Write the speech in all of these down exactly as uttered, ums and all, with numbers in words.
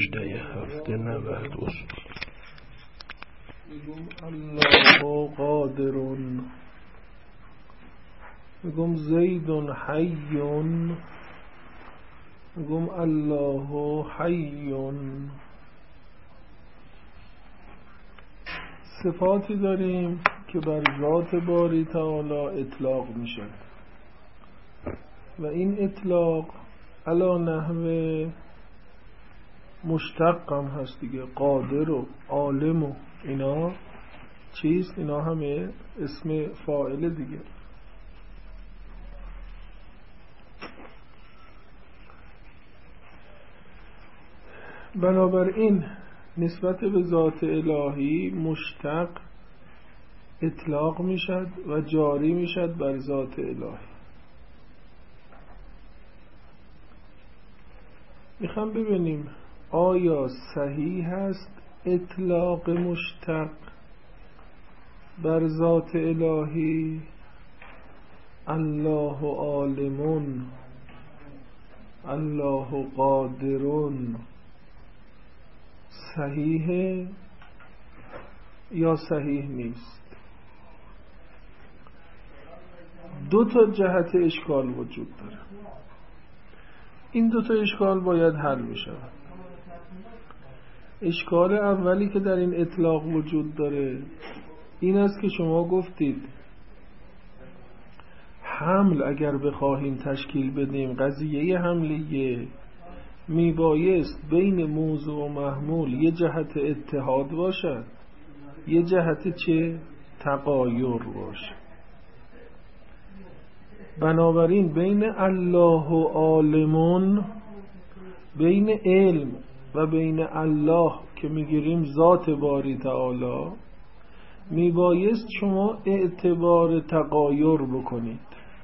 مجده هفته نود اصول. میگم الله قادرون، میگم زیدون حیون، میگم الله حیون. صفاتی داریم که بر ذات باری تعالی اطلاق میشه و این اطلاق علا نحو مشتق هم هست دیگه. قادر و عالم و اینا چیست؟ اینا همه اسم فاعل دیگه. بنابراین نسبت به ذات الهی مشتق اطلاق میشد و جاری میشد بر ذات الهی. میخوام ببینیم آیا صحیح است اطلاق مشتق بر ذات الهی الله عالمون، الله قادرون صحیحه یا صحیح نیست؟ دو تا جهت اشکال وجود داره. این دو تا اشکال باید حل بشه. اشکال اولی که در این اطلاق وجود داره این است که شما گفتید حمل اگر بخواهیم تشکیل بدیم، قضیه حملیه میبایست بین موضوع و محمول یه جهت اتحاد باشد، یه جهت چه؟ تغایر باشه. بنابراین بین الله و عالمون، بین علم و بین الله که میگیریم ذات باری تعالی، میبایست شما اعتبار تغایر بکنید.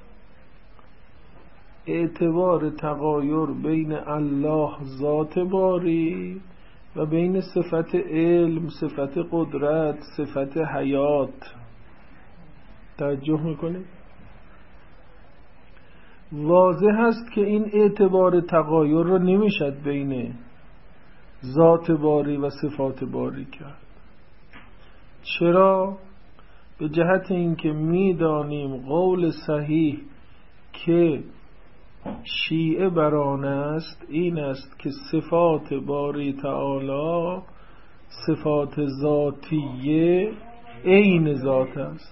اعتبار تغایر بین الله ذات باری و بین صفت علم، صفت قدرت، صفت حیات. توجه میکنید؟ واضح است که این اعتبار تغایر رو نمیشد بین ذات باری و صفات باری کرد. چرا؟ به جهت اینکه میدانیم قول صحیح که شیعه بران است این است که صفات باری تعالی صفات ذاتیه عین ذات است.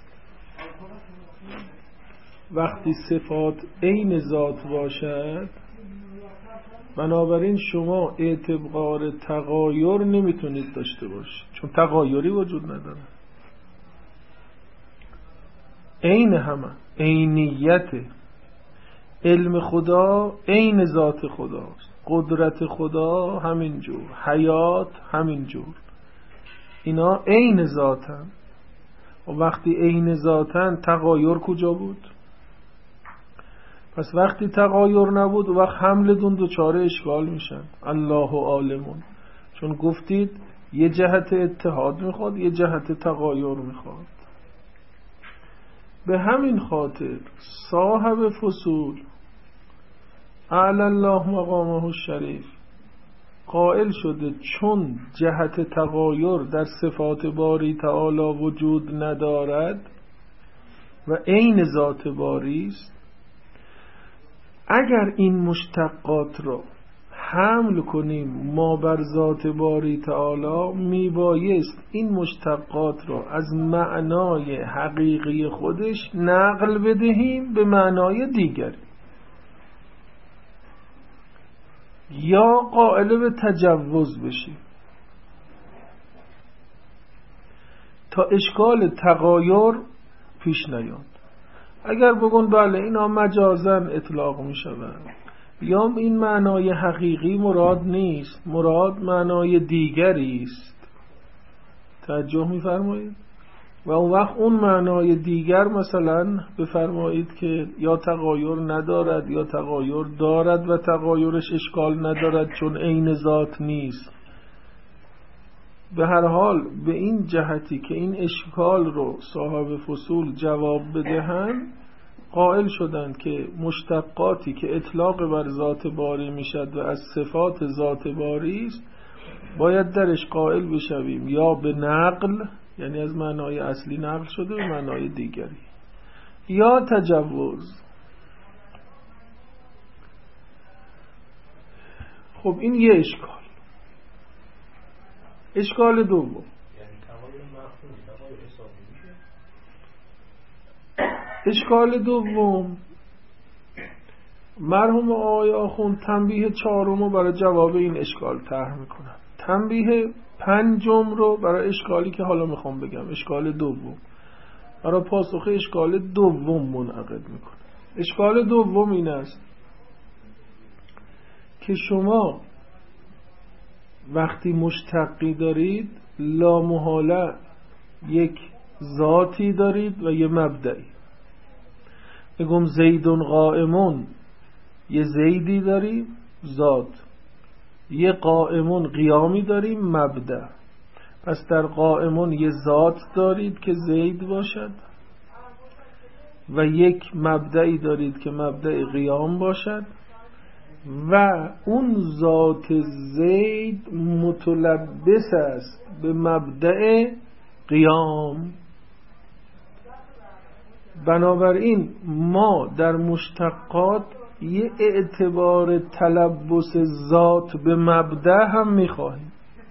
وقتی صفات عین ذات باشد بنابراین شما اعتبار تغایر نمیتونید داشته باشید، چون تغایری وجود نداره. عین همه، عینیت. علم خدا عین ذات خداست، قدرت خدا همینجور، حیات همینجور. اینا عین ذاتن و وقتی عین ذاتن تغایر کجا بود؟ پس وقتی تغایر نبود وقت حملتون دوچاره اشکال میشن. الله عالمون، چون گفتید یه جهت اتحاد میخواد یه جهت تغایر میخواد. به همین خاطر صاحب فصول اعلی الله مقامه الشریف قائل شده چون جهت تغایر در صفات باری تعالی وجود ندارد و عین ذات باری است، اگر این مشتقات را حمل کنیم ما بر ذات باری تعالی، میبایست این مشتقات را از معنای حقیقی خودش نقل بدهیم به معنای دیگری، یا قائل به تجوز بشیم تا اشکال تغایر پیش نیاد. اگر بگن بله اینا مجازاً اطلاق می شود یا این معنای حقیقی مراد نیست، مراد معنای دیگری است، توجه می فرمایید؟ و اون وقت اون معنای دیگر مثلا بفرمایید که یا تغایر ندارد یا تغایر دارد و تغایرش اشکال ندارد چون عین ذات نیست. به هر حال به این جهتی که این اشکال رو صاحب فصول جواب بدهند قائل شدند که مشتقاتی که اطلاق بر ذات باری میشد و از صفات ذات باری است باید درش قائل بشویم یا به نقل، یعنی از معنای اصلی نقل شده به معنای دیگری، یا تجوز. خب این یه اشکال. اشکال دوم، اشکال دوم مرحوم آقای آخوند تنبیه چهارم رو برای جواب این اشکال طرح میکنن، تنبیه پنجم رو برای اشکالی که حالا میخوام بگم، اشکال دوم، برای پاسخ اشکال دوم منعقد میکنه. اشکال دوم این است که شما وقتی مشتقی دارید لامحاله یک ذاتی دارید و یه مبدئی. بگم زیدون قائمون، یه زیدی داریم ذات، یه قائمون قیامی داریم مبدأ. پس در قائمون یه ذات دارید که زید باشد و یک مبدئی دارید که مبدأ قیام باشد و اون ذات زید متلبس است به مبدأ قیام. بنابراین ما در مشتقات یه اعتبار تلبس ذات به مبدأ هم میخواهیم.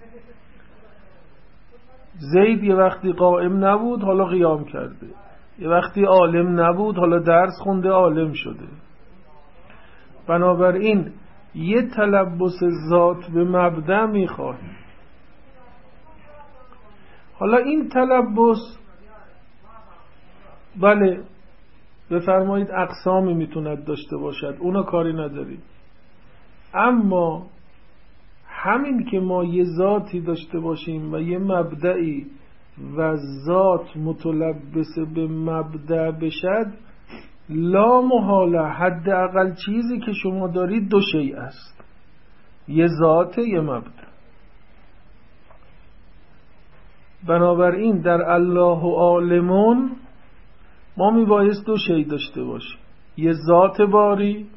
زید یه وقتی قائم نبود حالا قیام کرده، یه وقتی عالم نبود حالا درس خونده عالم شده. بنابراین یه تلبس ذات به مبدأ میخواهیم. حالا این تلبس بله بفرمایید اقسامی میتوند داشته باشد، اونا کاری نداریم، اما همین که ما یه ذاتی داشته باشیم و یه مبدئی و ذات متلبس به مبدأ بشد، لا محاله حداقل چیزی که شما دارید دو شیء است، یه ذات یه مبدأ. بنابراین در الله و عالمون ما میبایست دو شیء داشته باشیم، یه ذات باری،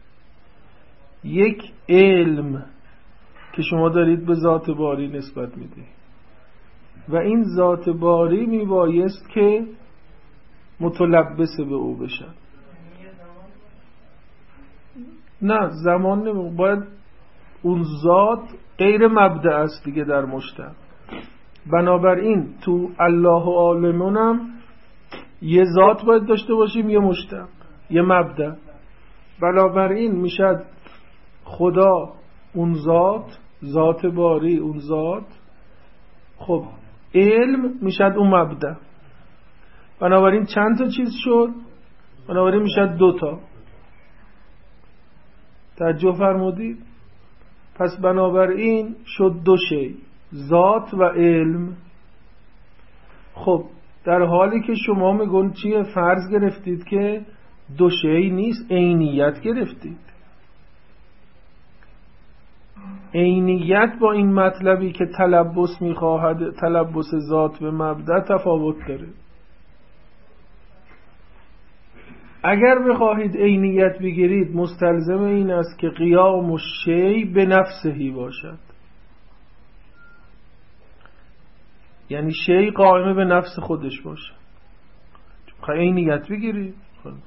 یک علم که شما دارید به ذات باری نسبت میدید و این ذات باری میبایست که متلبس به او بشن. نه زمان نمی باید اون ذات غیر مبدأ است دیگه در مشتق. بنابراین تو الله و عالمونم یه ذات باید داشته باشیم، یه مشتق، یه مبدأ. بنابراین میشد خدا اون ذات، ذات باری اون ذات، خب علم میشد اون مبدأ. بنابراین چند تا چیز شد؟ بنابراین میشد دوتا. توجه فرمودید؟ پس بنابراین شد دو شی، ذات و علم. خب در حالی که شما میگن چیه؟ فرض گرفتید که دو شی نیست، عینیت گرفتید. عینیت با این مطلبی که تلبس میخواهد، تلبس ذات به مبدأ، تفاوت داره. اگر بخواهید عینیت بگیرید مستلزم این است که قیام الشیء به نفسهی باشد، یعنی شیء قائم به نفس خودش باشه. عینیت بگیرید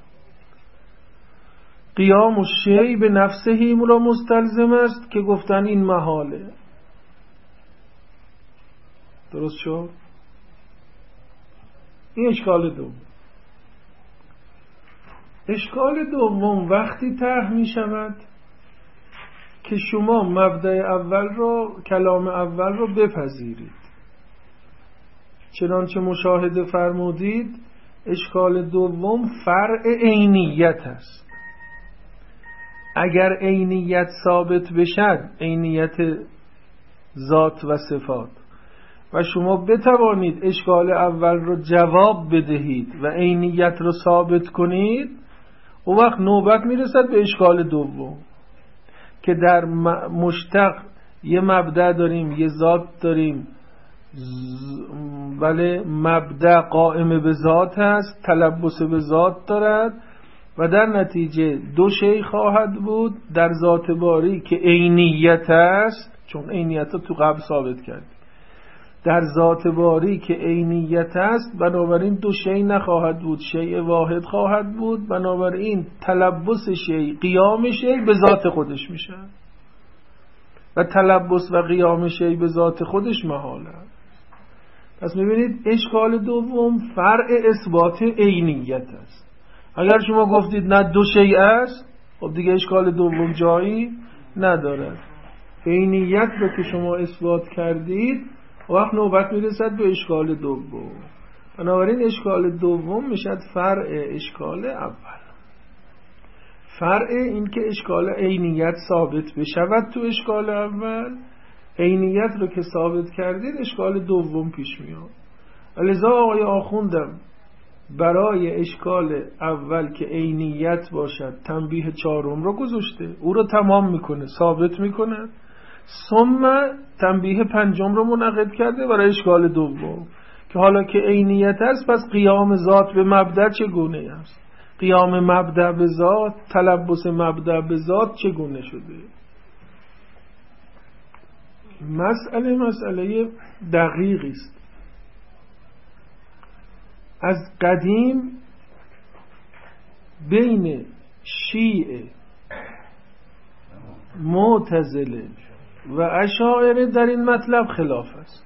قیام الشیء به نفسهی را مستلزم است که گفتن این محاله. درست شد؟ این اشکال دوم. اشکال دوم وقتی طرح می شود که شما مبدأ اول رو، کلام اول رو بپذیرید، چنانچه مشاهده فرمودید اشکال دوم فرع عینیت است. اگر عینیت ثابت بشد، عینیت ذات و صفات، و شما بتوانید اشکال اول رو جواب بدهید و عینیت رو ثابت کنید، اون وقت نوبت میرسد به اشکال دوم که در مشتق یه مبدأ داریم، یه ذات داریم، ولی مبدأ قائم به ذات هست، تلبس به ذات دارد و در نتیجه دو شی خواهد بود در ذات باری که عینیت است، چون عینیت رو تو قبل ثابت کردی. در ذات باری که عینیت است، بنابراین دو شیء نخواهد بود، شیء واحد خواهد بود. بنابراین تلبس شیء قیام شیء به ذات خودش میشه و تلبس و قیام شیء به ذات خودش محاله. پس میبینید اشکال دوم فرع اثبات عینیت است. اگر شما گفتید نه دو شیء است، خب دیگه اشکال دوم جایی ندارد. عینیت رو که شما اثبات کردید، وقت نوبت میرسد به اشکال دوم. بنابراین اشکال دوم میشد فرع اشکال اول. فرع این که اشکال عینیت ثابت بشود تو اشکال اول، عینیت رو که ثابت کردید اشکال دوم پیش میاد. لذا آقای آخوندم برای اشکال اول که عینیت باشد تنبیه چهارم رو گذاشته، او رو تمام میکنه، ثابت میکنه. ثم تنبیه پنجم رو منعقد کرده برای اشکال دوم که حالا که عینیت است، پس قیام ذات به مبدأ چگونه است؟ قیام مبدأ به ذات، تلبس مبدأ به ذات چگونه شده؟ مسئله مسئله دقیقی است. از قدیم بین شیعه، معتزله و اشاعره در این مطلب خلاف است.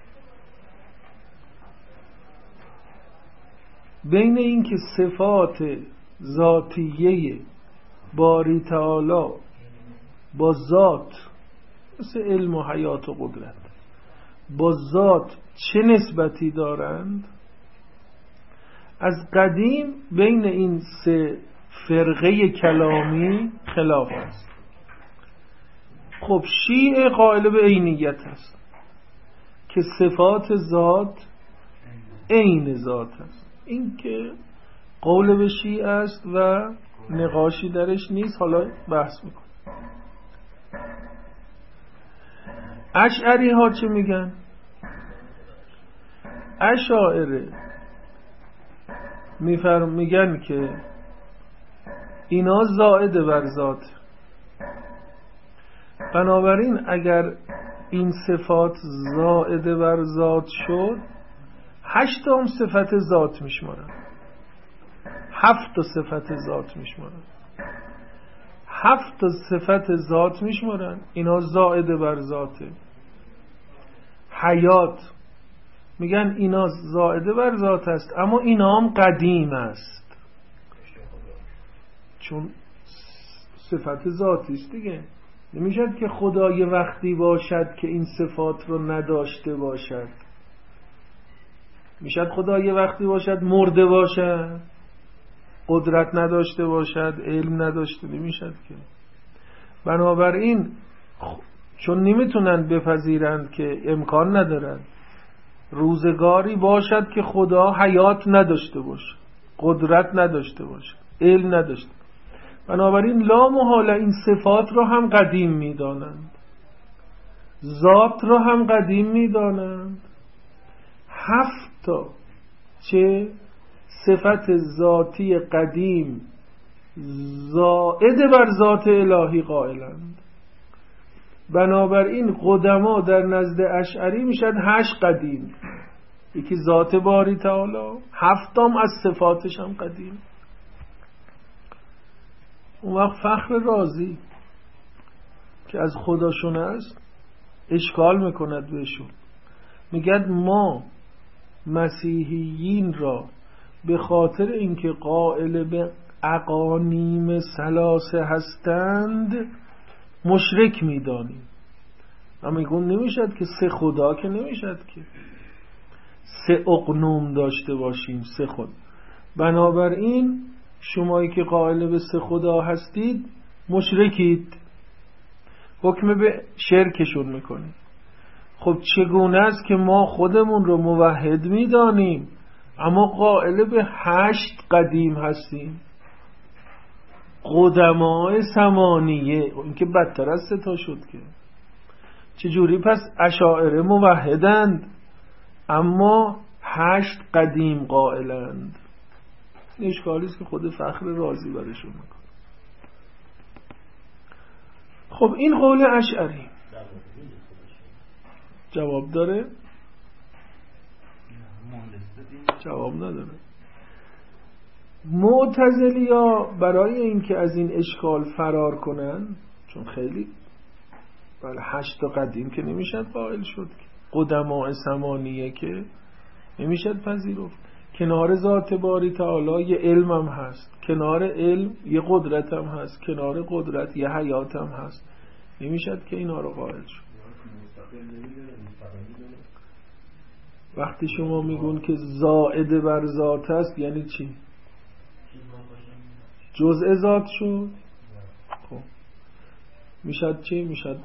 بین این که صفات ذاتیه باری تعالی با ذات مثل علم و حیات و قدرت با ذات چه نسبتی دارند، از قدیم بین این سه فرقه کلامی خلاف است. خب شیعه قائل به عینیت است که صفات ذات عین ذات است. این که قول به شیعه است و نقاشی درش نیست، حالا بحث میکن. اشعری ها چه میگن؟ اشاعره میفرم میگن که اینا زائد بر ذات، بنابراین اگر این صفات زائد بر ذات شد، هشت هم صفت ذات میشمارن، هفت صفت ذات میشمارن، هفت صفت ذات میشمارن. اینا زائد بر ذاته. حیات میگن اینا زائده بر ذات است، اما اینا هم قدیم است چون صفت ذاتی است دیگه. نمیشد که خدای وقتی باشد که این صفات رو نداشته باشد. میشد خدای وقتی باشد مرده باشد، قدرت نداشته باشد، علم نداشته، نمیشد که. بنابراین چون نمیتونن بپذیرند که امکان ندارد روزگاری باشد که خدا حیات نداشته باشه، قدرت نداشته باشه، علم نداشته، بنابراین لا محاله این صفات رو هم قدیم میدانند، ذات رو هم قدیم میدانند. هفت تا چه صفت ذاتی قدیم زائد بر ذات الهی قائلند. بنابراین قدما در نزد اشعری میشد هشت قدیم، یکی ذات باری تعالی، هفتم از صفاتش هم قدیم. اون وقت فخر رازی که از خداشون است اشکال میکند بهشون، میگد ما مسیحیین را به خاطر اینکه قائل به اقانیم ثلاثه هستند مشرک میدانیم. اما میگم نمیشد که سه خدا که نمیشد که سه اقنوم داشته باشیم، سه خدا. بنابراین شمایی که قائل به سه خدا هستید مشرکید، حکم به شرکشون میکنید. خب چگونه است که ما خودمون رو موحد میدانیم اما قائل به هشت قدیم هستیم؟ قدماء ثمانیه، این که بدتر از ستا شد که. چجوری پس اشاعره موحدند اما هشت قدیم قائلند؟ این اشکالی است که خود فخر رازی برشون میکنه. خب این قول اشعری. جواب داره؟ جواب نداره. معتزلیا برای اینکه از این اشکال فرار کنن، چون خیلی بله هشت تا قدیم که نمیشد قائل شد، قدماء ثمانیه که نمیشد پذیرفت، کنار ذات باری تعالی یه علم هم هست، کنار علم یه قدرت هم هست، کنار قدرت یه حیات هم هست، نمیشد که اینا رو قائل شد. وقتی شما میگون که زائد بر ذات است یعنی چی؟ جزء ذات شد؟ خب میشد چی؟ میشد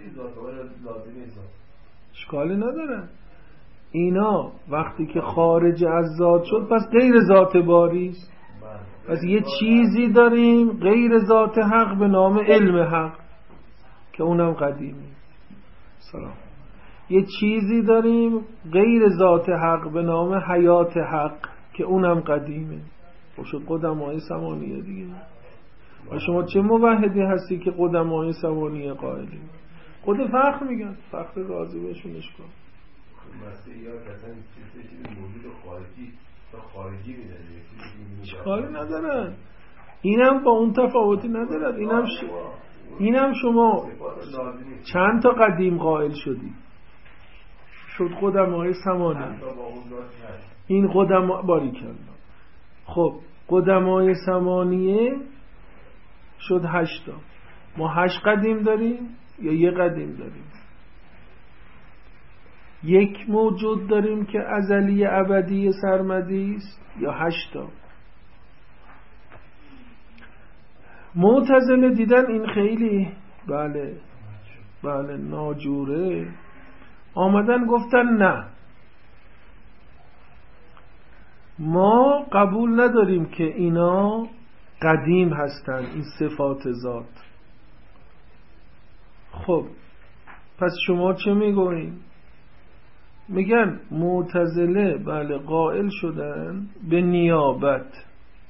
اشکالی نداره. اینا وقتی که خارج از ذات شد پس غیر ذات باری است. پس یه چیزی داریم غیر ذات حق به نام علم حق که اونم قدیمی. سلام. یه چیزی داریم غیر ذات حق به نام حیات حق که اونم قدیمه. خب شد قدماء ثمانیه دیگه. و شما چه موحدی هستی که قدماء ثمانیه قائلی؟ خود فخر میگن، فخر راضی بهشونش کن. مسیحی‌ها کسانی چیزی موجود خارجی تا خارجی میدن، اشکالی ندارن. اینم با اون تفاوتی ندارد. اینم ش... اینم شما چند تا قدیم قائل شدی، شد قدماء ثمانیه. این قدماء باری کردن. خب قدماء ثمانیه شد هشتا. ما هشت قدیم داریم یا یه قدیم داریم؟ یک موجود داریم که ازلی ابدی سرمدی است یا هشتا؟ معتزله دیدن این خیلی بله بله ناجوره، آمدن گفتن نه، ما قبول نداریم که اینا قدیم هستن، این صفات ذات. خب پس شما چه میگوین؟ میگن معتزله بله قائل شدن به نیابت،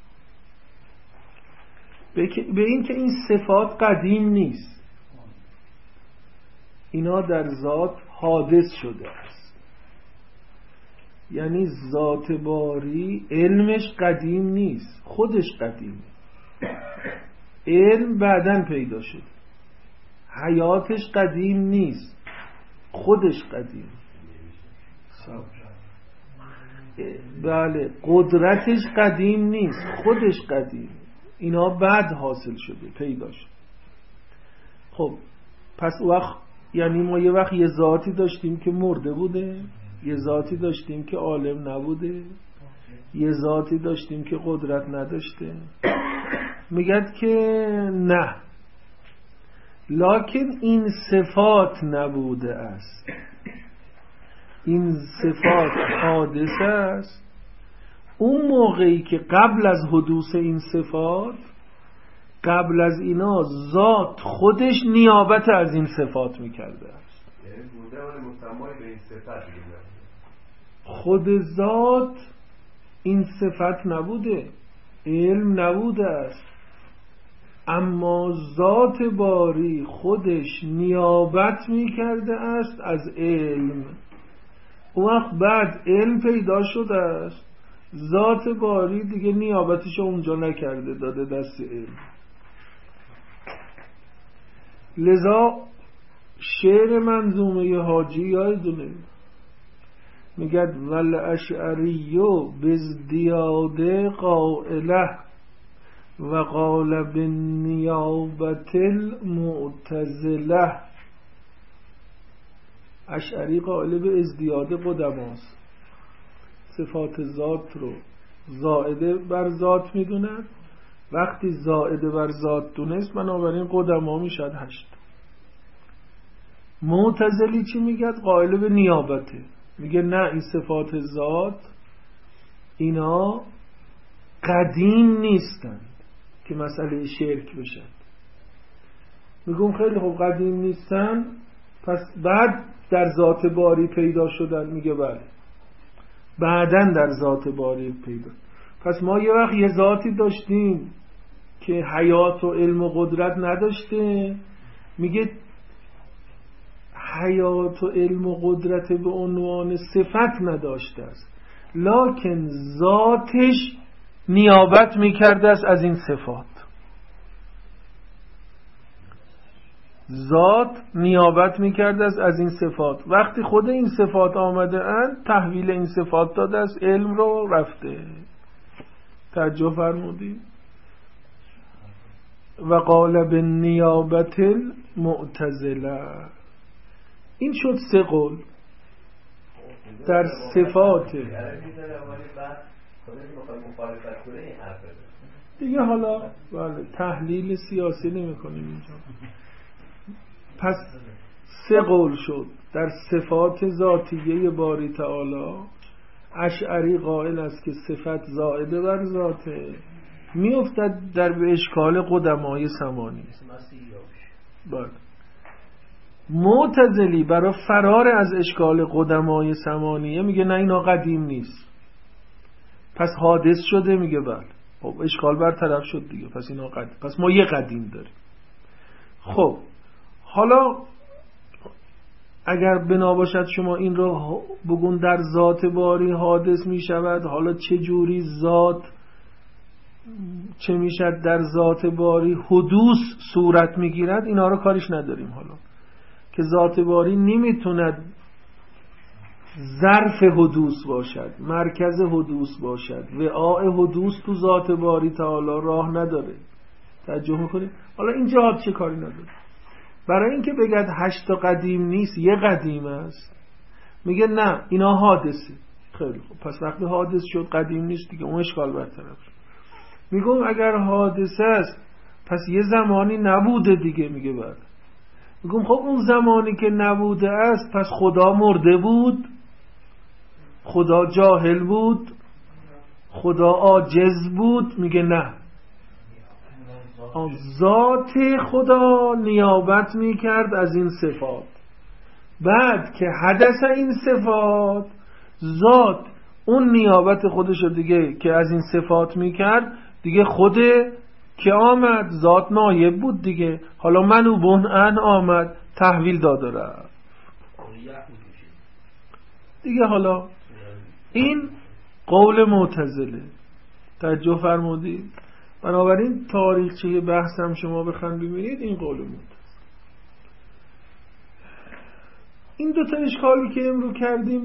به این که این صفات قدیم نیست، اینا در ذات حادث شده است. یعنی ذات باری علمش قدیم نیست، خودش قدیمه. علم بعداً پیدا شد، حیاتش قدیم نیست، خودش قدیم. بله قدرتش قدیم نیست، خودش قدیم. اینا بعد حاصل شده، پیدا شد. خب پس وقت یعنی ما یه وقت یه ذاتی داشتیم که مرده بوده، یه ذاتی داشتیم که عالم نبوده، یه ذاتی داشتیم که قدرت نداشته. میگد که نه، لکن این صفات نبوده است، این صفات حادثه است. اون موقعی که قبل از حدوث این صفات، قبل از اینا ذات خودش نیابت از این صفات میکرده است. یعنی بوده ولی مسمای به این صفت دیگه، خود ذات این صفت نبوده، علم نبوده است، اما ذات باری خودش نیابت میکرده است از علم. اون وقت بعد علم پیدا شده است، ذات باری دیگه نیابتش اونجا نکرده، داده دست علم. لذا شعر منظومه حاجی یادونه میگد ول اشعریو بزدیاده قائله و قال بالنیابت المعتزله. اشعری قائل به ازدیاد قدماست، صفات ذات رو زائده بر ذات میدوند. وقتی زائده بر ذات دونست بنابراین قدما میشد هشت. معتزلی چی میگه؟ قائل به نیابته، میگه نه این صفات ذات اینا قدیم نیستن که مسئله شرک بشن. میگم خیلی خوب قدیم نیستن، پس بعد در ذات باری پیدا شدن. میگه بله بعدن در ذات باری پیدا. پس ما یه وقت یه ذاتی داشتیم که حیات و علم و قدرت نداشته، میگه حیات و علم و قدرت به عنوان صفت نداشته است، لکن ذاتش نیابت میکرده است از این صفات. ذات نیابت میکرده است از این صفات. وقتی خود این صفات آمده اند تحویل این صفات داده است، علم رو رفته. توجه فرمودید؟ و قال بالنیابت المعتزله. این شد سه قول در صفات دیگه. حالا بله تحلیل سیاسی نمی کنیم اینجا. پس سه قول شد در صفات ذاتیه باری تعالی. اشعری قائل است که صفت زائده بر ذاته، می افتد در به اشکال قدمای سمانی. بله. معتزلی برای فرار از اشکال قدمای سمانیه میگه نه اینا قدیم نیست، پس حادث شده. میگه بله، خب اشکال برطرف شد دیگه، پس اینا قدیم، پس ما یه قدیم داریم. خب حالا اگر بنا باشد شما این رو بگون در ذات باری حادث می شود، حالا چه جوری ذات چه می شود در ذات باری حدوث صورت می گیرد، اینا رو کارش نداریم. حالا که ذات باری نمیتوند ظرف حدوث باشد، مرکز حدوث باشد، وعاء حدوث تو ذات باری تعالی راه نداره. توجه میکنید؟ حالا این جهات چه کاری نداره. برای اینکه بگد هشت تا قدیم نیست، یه قدیم است، میگه نه اینا حادثه. خیلی خوب، پس وقتی حادث شد قدیم نیست دیگه، اون اشکال برطرف شد. میگم اگر حادثه است پس یه زمانی نبوده دیگه. میگه بعد میگم خب اون زمانی که نبوده است پس خدا مرده بود، خدا جاهل بود، خدا عاجز بود. میگه نه، ذات خدا نیابت میکرد از این صفات. بعد که حدث این صفات، ذات اون نیابت خودشو دیگه که از این صفات میکرد دیگه خود که آمد، ذات نایب بود دیگه. حالا منو بنعن آمد تحویل داده رفت دیگه. حالا این قول معتزله. توجه فرمودید؟ بنابراین تاریخچه بحث هم شما بخوان ببینید این قول معتزله. این دو تا اشکالی که امرو کردیم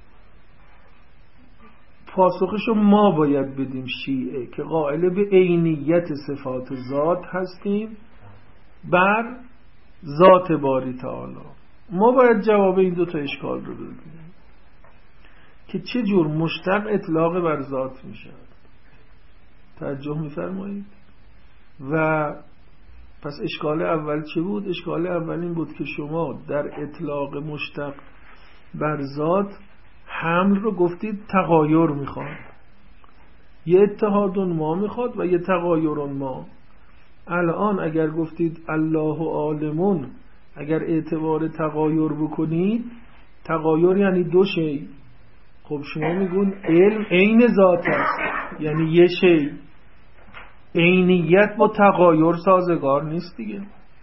پاسخشو ما باید بدیم. شیعه که قائل به عینیت صفات ذات هستیم بر ذات باری تعالی، ما باید جواب این دو تا اشکال رو بدیم که چه جور مشتق اطلاق بر ذات میشه. توجه میفرمایید؟ و پس اشکال اول چه بود؟ اشکال اول این بود که شما در اطلاق مشتق بر ذات حمل رو گفتید تغایر میخواد، یه اتحادون ما میخواد و یه تغایرون ما. الان اگر گفتید الله عالمون، اگر اعتبار تغایر بکنید، تغایر یعنی دو شی. خب شما میگون علم عین ذات است، یعنی یه شی. عینیت با تغایر سازگار نیست دیگه.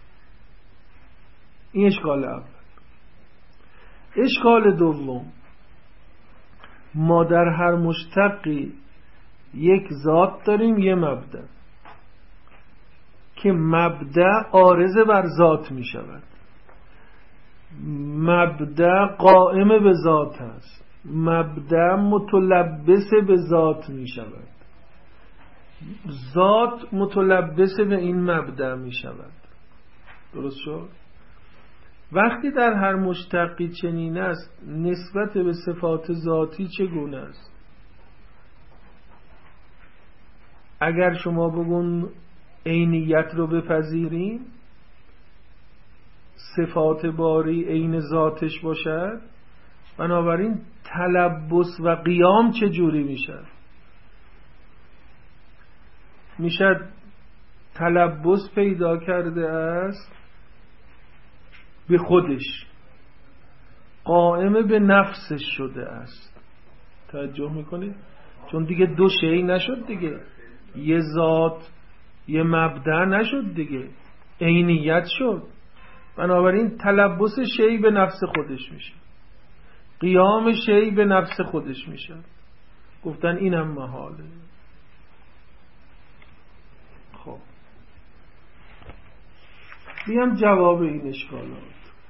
این اشکال اول. اشکال دوم، ما در هر مشتقی یک ذات داریم، یه مبدأ که مبدأ عارض بر ذات می شود. مبدأ قائم به ذات است، مبدأ متلبس به ذات می شود، ذات متلبس به این مبدأ می شود. درست شد؟ وقتی در هر مشتقی چنین است، نسبت به صفات ذاتی چگونه است؟ اگر شما بگون عینیت رو بپذیریم، صفات باری عین ذاتش باشد، بنابراین تلبس و قیام چجوری میشد؟ میشد تلبس پیدا کرده است به خودش، قائم به نفسش شده است. توجه میکنید؟ چون دیگه دو شی نشد دیگه، یه ذات یه مبدأ نشد دیگه، عینیت شد. بنابراین تلبس شی به نفس خودش میشه، قیام شی به نفس خودش میشه. گفتن اینم محاله. خب بیام جواب این اشکالات.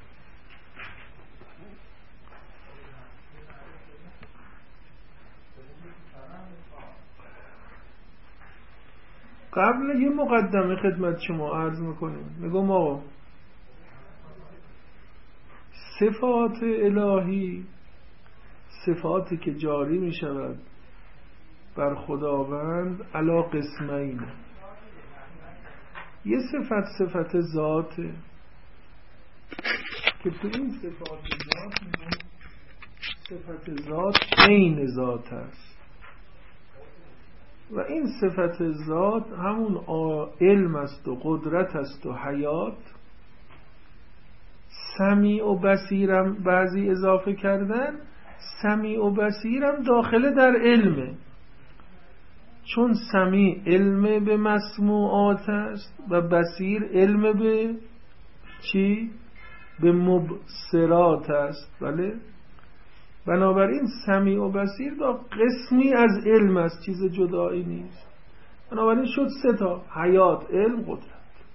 قبل یه مقدمه خدمت شما عرض میکنیم. میگم آقا صفات الهی، صفاتی که جاری میشود بر خداوند علا قسمین. یه صفت صفت ذاته که تو این صفات ذات میگن صفت ذات عین ذات است و این صفت ذات همون علم است و قدرت است و حیات. سمیع و بصیرم بعضی اضافه کردن، سمیع و بصیرم داخله در علمه، چون سمیع علم به مسموعات است و بصیر علم به چی؟ به مبصرات است. بله، بنابراین سمیع و بصیر دا قسمی از علم است، چیز جدایی نیست. بنابراین شد سه تا: حیات، علم، قدرت.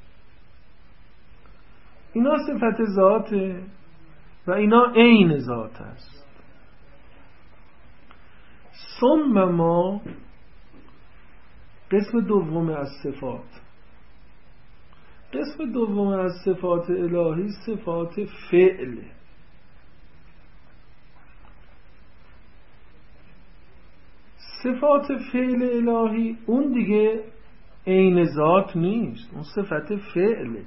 اینا صفت ذاته و اینا عین ذات است. ثم ما قسم دوم از صفات، قسم دوم از صفات الهی صفات فعل. صفات فعل الهی اون دیگه عین ذات نیست، اون صفت فعله.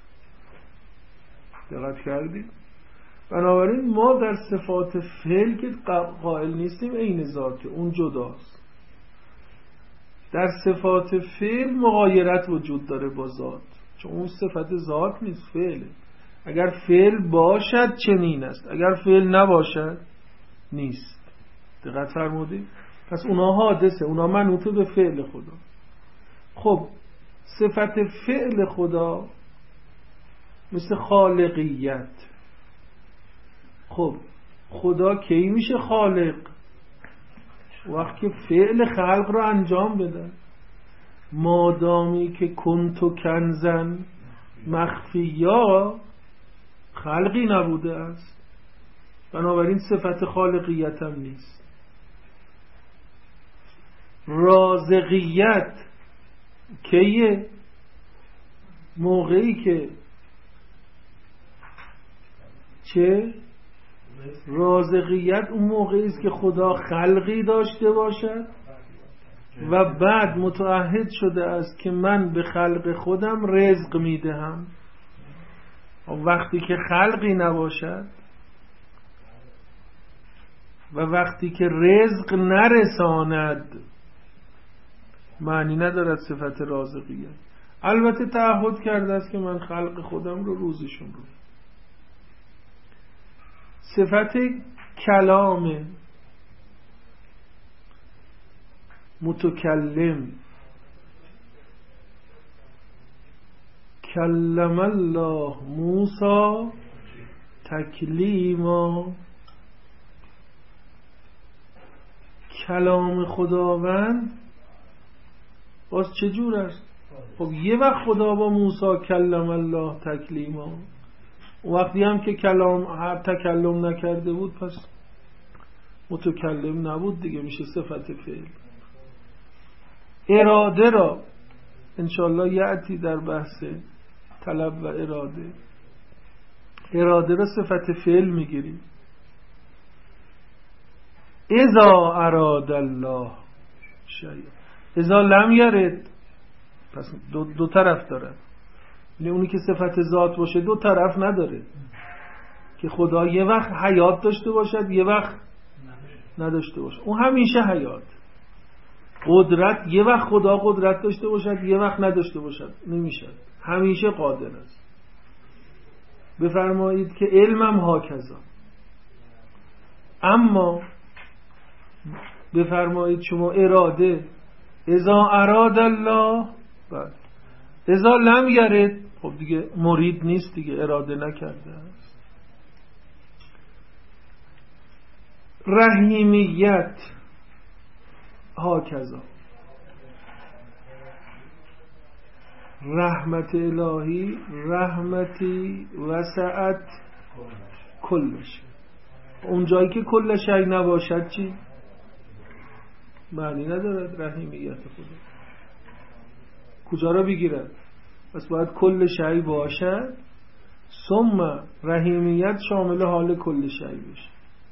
دقت کردید؟ بنابراین ما در صفات فعل که قائل نیستیم عین ذاته، اون جداست. در صفات فعل مغایرت وجود داره با ذات، چون اون صفت ذات نیست، فعله. اگر فعل باشد چنین است، اگر فعل نباشد نیست. دقت فرمودید؟ پس اونا حادثه، اونا منوط به فعل خدا. خب صفت فعل خدا مثل خالقیت. خب خدا کی میشه خالق؟ وقتی که فعل خلق رو انجام بده. مادامی که کنتو کنزن مخفیا خلقی نبوده است، بنابراین صفت خالقیت هم نیست. رازقیت کیه؟ موقعی که چه؟ رازقیت اون موقعی است که خدا خلقی داشته باشد و بعد متعهد شده است که من به خلق خودم رزق میدهم. وقتی که خلقی نباشد و وقتی که رزق نرساند معنی ندارد صفت رازقیت. البته تعهد کرده است که من خلق خودم رو روزشون رو. صفت کلام، متکلم، کلم الله موسی تکلیما. کلام خداوند باز چجور است؟ خب یه وقت خدا با موسی کلم الله تکلیما، وقتی هم که کلام هر تکلم نکرده بود پس متکلم نبود دیگه، میشه صفت فعل. اراده را انشالله یعتی در بحث طلب و اراده، اراده را صفت فعل میگیریم. اذا اراد الله شیء، اذا لم یرد، پس دو, دو طرف داره. یعنی اونی که صفت ذات باشه دو طرف نداره، که خدا یه وقت حیات داشته باشد یه وقت نداشته باشه. اون همیشه حیات. قدرت یه وقت خدا قدرت داشته باشد یه وقت نداشته باشد نمیشه، همیشه قادر است. بفرمایید که علمم هاکذا. اما بفرمایید شما اراده، اذا اراد الله، بعد اذا لم یرد، خب دیگه مرید نیست دیگه، اراده نکرده است. رحیمیت ها کذا، رحمت الهی رحمتی وسعت کلش. اون جایی که کل شیء نباشد چی؟ معنی ندارد رحیمیت خدا. کجا را بگیرد؟ پس باید کل شیء باشد، ثم رحیمیت شامل حال کل شیء بشه.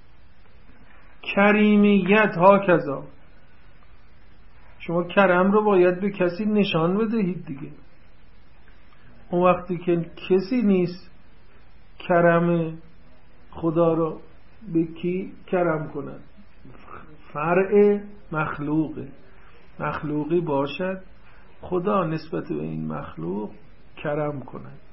کریمیت ها کذا، شما کرم رو باید به کسی نشان بدهید دیگه. اون وقتی که کسی نیست کرم خدا رو به کی کرم کنند؟ فرع مخلوقه، مخلوقی باشد خدا نسبت به این مخلوق کرم کند.